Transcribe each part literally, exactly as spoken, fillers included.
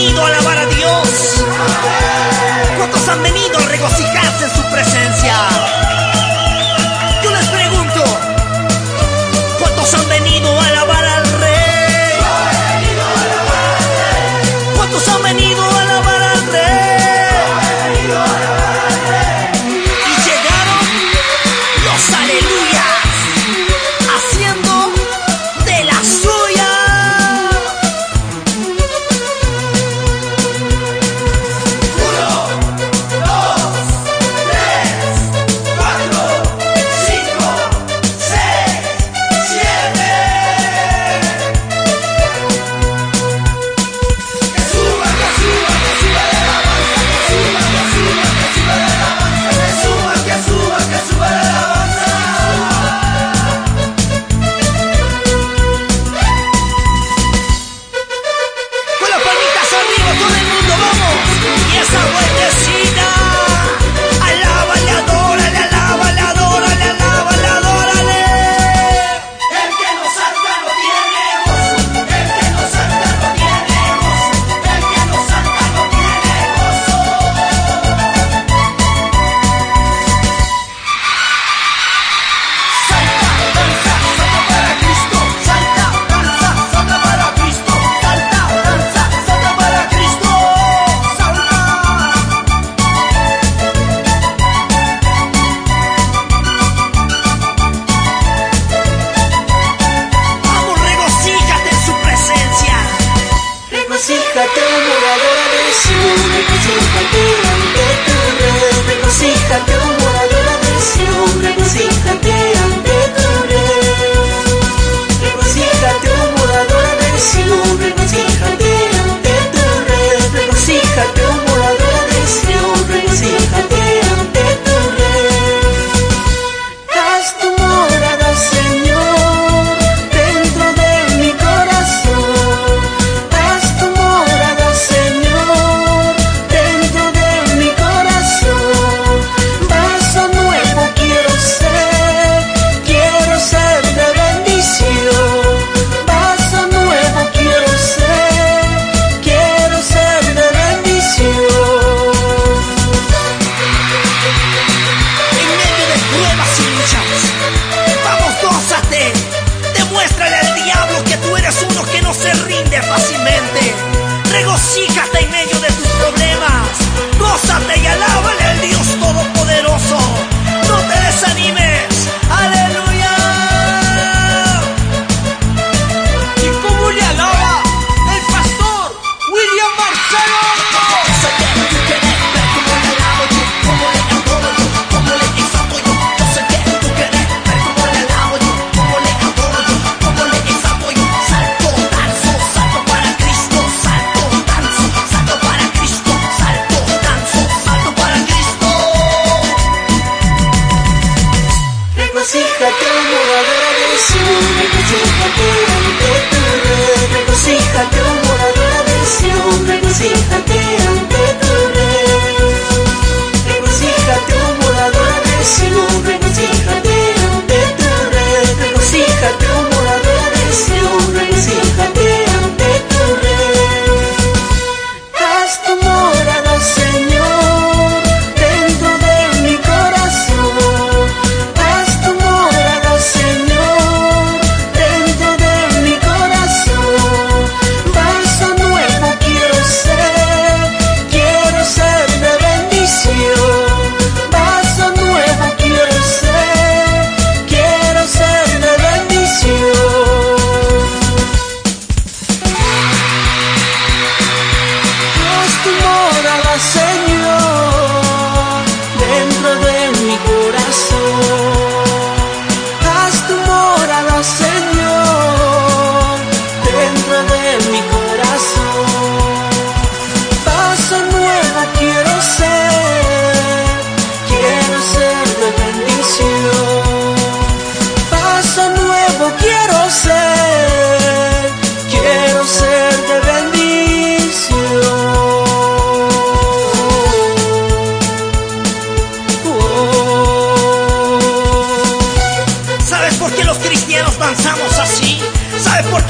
venido a alabar a Dios? ¿Cuántos han venido a regocijarse en su presencia? Yo les pregunto, ¿cuántos han venido a alabar al Rey? ¿Cuántos han venido a alabar al Rey? Y llegaron los aleluyas, haciendo de la suya. Regocíjate, moradora de Sion, regocíjate ante tu Rey. Regocíjate, moradora de Sion, regocíjate ante tu Rey. Regocíjate, moradora de Sion, regocíjate ante tu Rey. Regocíjate, moradora de Sion, regocíjate ante tu Rey. Haz tu morada, Señor, dentro de mi corazón. Haz tu morada, Señor, dentro de mi corazón. Vaso nuevo quiero ser, quiero ser de bendición. Vaso nuevo quiero ser, quiero ser de bendición. En medio de pruebas y luchas, vamos, gózate. Demuéstrale al diablo que tú eres uno que no se rinde fácilmente. Regocíjate en medio de tus problemas. Gózate y alábale al Dios Todopoderoso. No te desanimes. ¡Aleluya! ¿Y cómo le alaba el pastor William Marcelo? Yo sé que tú quieres ver cómo le alabo yo, cómo le adoro yo, cómo le exalto yo. Yo sé que tú quieres ver cómo le alabo yo, cómo le adoro yo, cómo le exalto yo. Salto, danzo, salto para Cristo, salto, danzo, salto para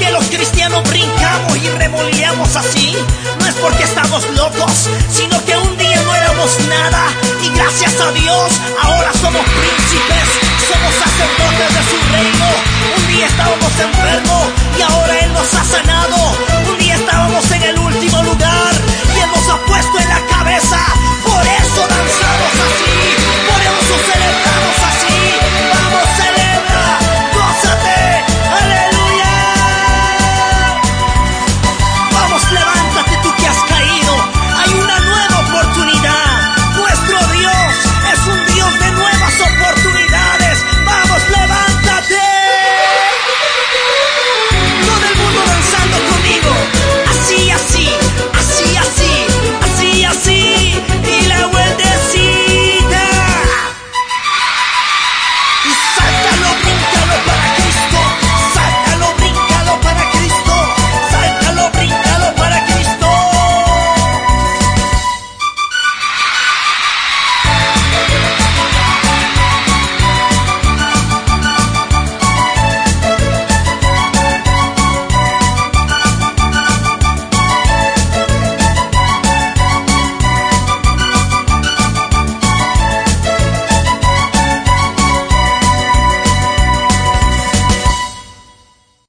que los cristianos brincamos y remoleamos así, no es porque estamos locos, sino que un día no éramos nada y gracias a Dios ahora somos príncipes, somos sacerdotes de su reino. Un día estábamos enfermos y ahora Él nos ha sanado.